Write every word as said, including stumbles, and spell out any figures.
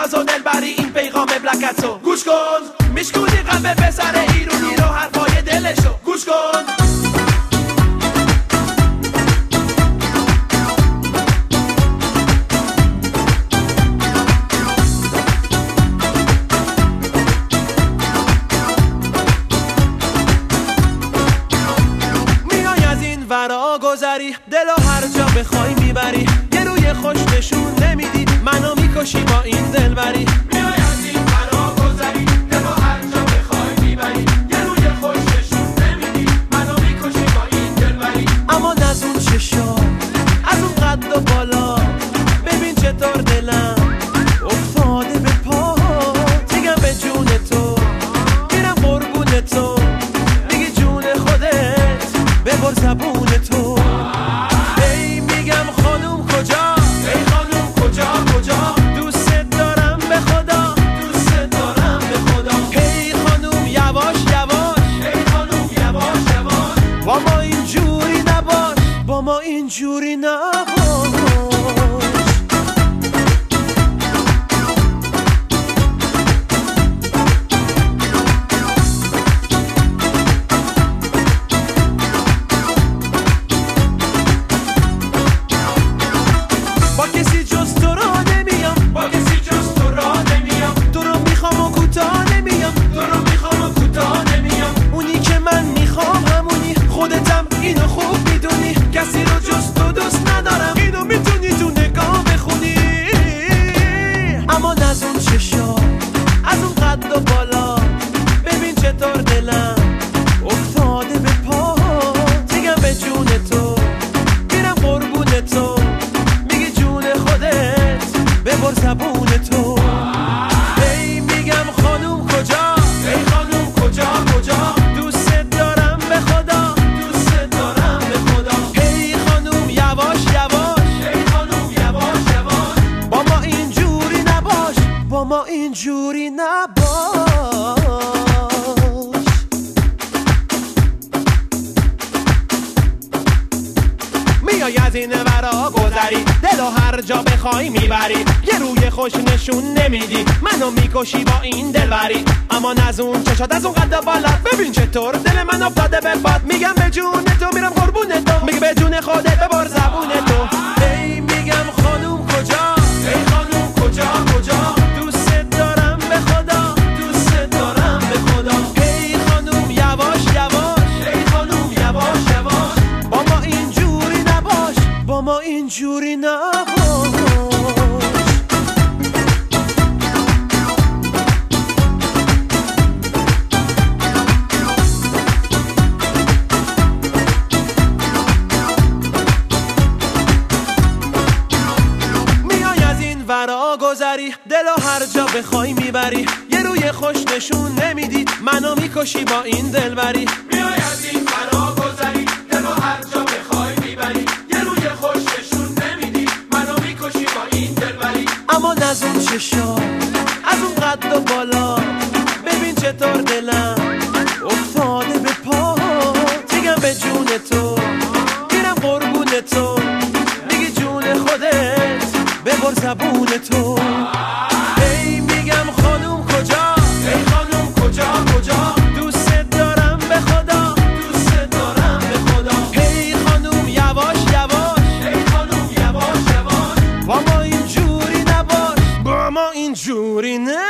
ناز و دلبری این پیغام بلکتو گوش کن، میشکونی قلب پسر ایرونی رو حرفای دلشو گوش کن. ورا گذری دلو هر جا بخوای میبری، یه روی خوش نشون نمیدی منو میکشی با این دلبری. میای از این ورا گذری دلو هر جا بخوای میبری، یه روی خوش نشون نمیدی منو میکشی با این دلبری. اما نزون چشا از اون قد و بالا، ببین چطور دلم افتاده به پا، دیگم به جون تو میرم قربون تو، میگی جون خودت ببر زبون تو. ای میگم خانوم کجا، ای خانوم کجا کجا، دوست دارم به خدا، دوست دارم به خدا. ای خانوم یواش یواش، ای خانوم یواش یواش، با ما اینجوری نباش، با ما اینجوری نباش. اینو خوب میدونی کسی رو جز تو دوست ندارم، اینو میتونی تو نگاه بخونی. اما نزون چشا از اون قد و بالا، ببین چطور دلم افتاده به پا، دیگم به جون تو میرم قربون تو، میگی جون خودت ببر زبون تو. ای میگم خانوم کجا، ای خانوم کجا کجا، دوست دارم به خدا، دوست دارم به خدا. ای خانوم یواش یواش، ای خانوم یواش یواش، با ما اینجوری نباش، با ما اینجوری نباش. میای از این ورا گذری دلو هر جا بخوای میبری، یه روی خوش نشون نمیدی منو میکشی با این دلبری. اما نزون چشات از اون قد بالا، ببین چطور دل من افتاده به باد، میگم به جون تو میرم قربون تو، میگه به جون خودت ببر زبون تو. ای میگم خانوم کجا، ای خانوم کجا کجا، دوست دارم به خدا، دوست دارم به خدا. ای خانوم یواش یواش، ای خانوم یواش یواش، با ما اینجوری نباش، با ما اینجوری نباش. ورا گذری دلو هر جا بخوای میبری، یه روی خوش نشون نمیدی منو میکشی با این دلبری. میای از این ورا گذری دلو هر جا بخوای میبری، یه روی خوش نشون نمیدی منو میکشی با این دلبری. اما نزون چشا از اون قد و بالا، ببین چطور دلم افتاده به پا، دیگم به جون تو میرم قربون تو، میگی جون خودت ببر زبون تو. ای میگم خانوم کجا، ای خانوم کجا کجا، دوست دارم به خدا، دوست دارم به خدا. ای خانوم یواش یواش، ای خانوم یواش یواش، با ما اینجوری نباش، با ما اینجوری نه.